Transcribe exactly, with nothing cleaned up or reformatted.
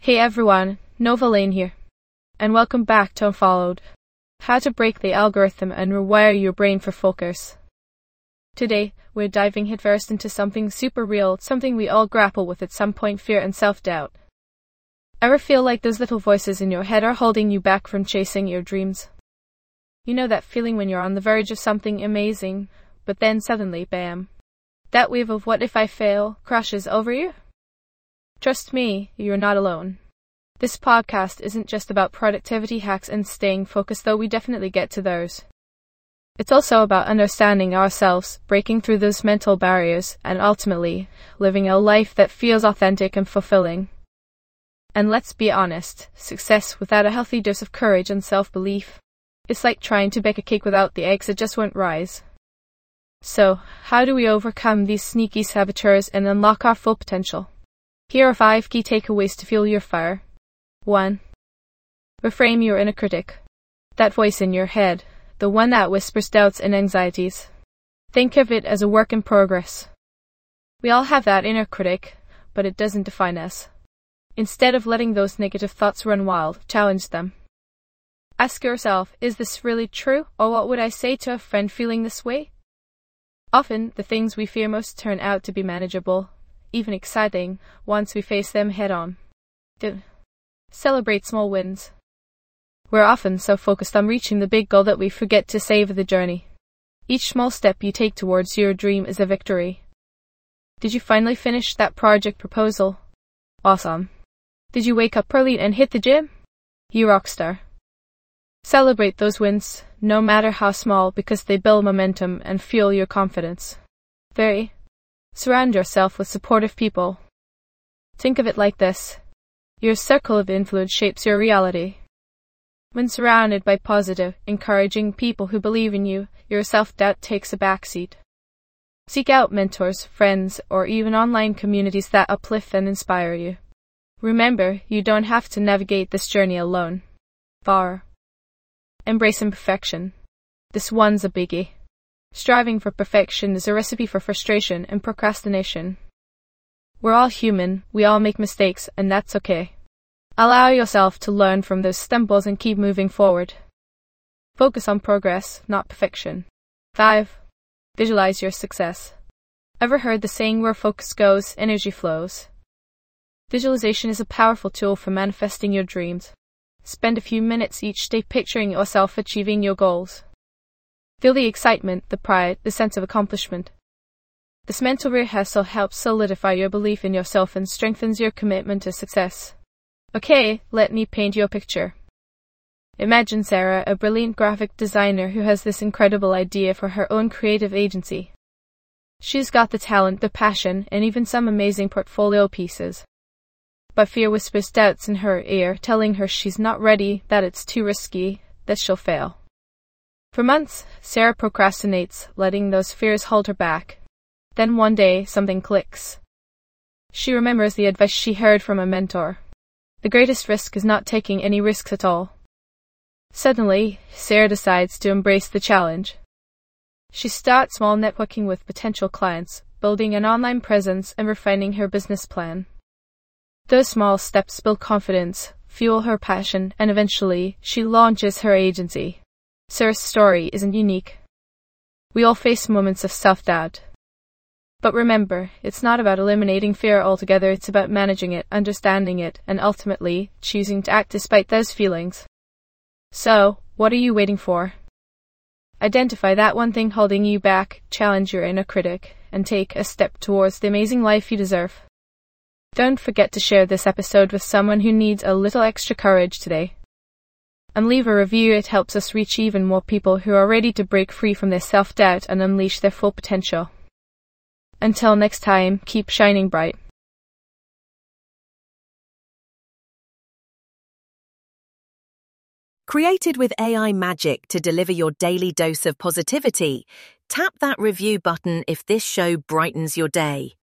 Hey everyone, Nova Lane here, and welcome back to Unfollowed. How to break the algorithm and rewire your brain for focus. Today, we're diving headfirst into something super real, something we all grapple with at some point: fear and self-doubt. Ever feel like those little voices in your head are holding you back from chasing your dreams? You know that feeling when you're on the verge of something amazing, but then suddenly, bam, that wave of "what if I fail" crashes over you? Trust me, you're not alone. This podcast isn't just about productivity hacks and staying focused, though we definitely get to those. It's also about understanding ourselves, breaking through those mental barriers, and ultimately, living a life that feels authentic and fulfilling. And let's be honest, success without a healthy dose of courage and self-belief, it's like trying to bake a cake without the eggs, it just won't rise. So, how do we overcome these sneaky saboteurs and unlock our full potential? Here are five key takeaways to fuel your fire. one. Reframe your inner critic. That voice in your head, the one that whispers doubts and anxieties. Think of it as a work in progress. We all have that inner critic, but it doesn't define us. Instead of letting those negative thoughts run wild, challenge them. Ask yourself, is this really true, or what would I say to a friend feeling this way? Often, the things we fear most turn out to be manageable, even exciting, once we face them head-on. two. Celebrate small wins. We're often so focused on reaching the big goal that we forget to savor the journey. Each small step you take towards your dream is a victory. Did you finally finish that project proposal? Awesome. Did you wake up early and hit the gym? You rockstar. Celebrate those wins, no matter how small, because they build momentum and fuel your confidence. three. Surround yourself with supportive people. Think of it like this. Your circle of influence shapes your reality. When surrounded by positive, encouraging people who believe in you, your self-doubt takes a backseat. Seek out mentors, friends, or even online communities that uplift and inspire you. Remember, you don't have to navigate this journey alone. four. Embrace imperfection. This one's a biggie. Striving for perfection is a recipe for frustration and procrastination. We're all human, we all make mistakes, and that's okay. Allow yourself to learn from those stumbles and keep moving forward. Focus on progress, not perfection. five. Visualize your success. Ever heard the saying, where focus goes, energy flows? Visualization is a powerful tool for manifesting your dreams. Spend a few minutes each day picturing yourself achieving your goals. Feel the excitement, the pride, the sense of accomplishment. This mental rehearsal helps solidify your belief in yourself and strengthens your commitment to success. Okay, let me paint you a picture. Imagine Sarah, a brilliant graphic designer who has this incredible idea for her own creative agency. She's got the talent, the passion, and even some amazing portfolio pieces. But fear whispers doubts in her ear, telling her she's not ready, that it's too risky, that she'll fail. For months, Sarah procrastinates, letting those fears hold her back. Then one day, something clicks. She remembers the advice she heard from a mentor. The greatest risk is not taking any risks at all. Suddenly, Sarah decides to embrace the challenge. She starts small, networking with potential clients, building an online presence, and refining her business plan. Those small steps build confidence, fuel her passion, and eventually, she launches her agency. Sarah's story isn't unique. We all face moments of self-doubt. But remember, it's not about eliminating fear altogether, it's about managing it, understanding it, and ultimately, choosing to act despite those feelings. So, what are you waiting for? Identify that one thing holding you back, challenge your inner critic, and take a step towards the amazing life you deserve. Don't forget to share this episode with someone who needs a little extra courage today. And leave a review, it helps us reach even more people who are ready to break free from their self-doubt and unleash their full potential. Until next time, keep shining bright. Created with A I magic to deliver your daily dose of positivity, tap that review button if this show brightens your day.